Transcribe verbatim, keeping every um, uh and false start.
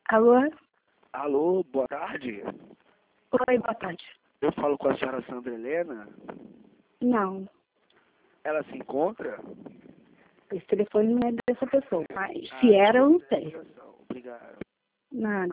Alô? Alô, boa tarde. Oi, boa tarde. Eu falo com a senhora Sandra Helena. Não, Ela se encontra? esse telefone não é dessa pessoa, mas Ah, se era, eu não desculpe a sei. ligação. Obrigado. Nada.